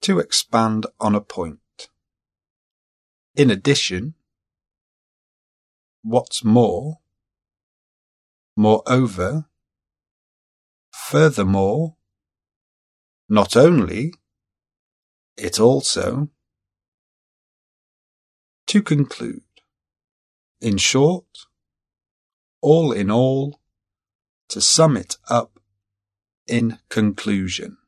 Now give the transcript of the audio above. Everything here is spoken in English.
To expand on a point. In addition, what's more, moreover, furthermore, not only, it also. To conclude. In short, all in all, to sum it up in conclusion.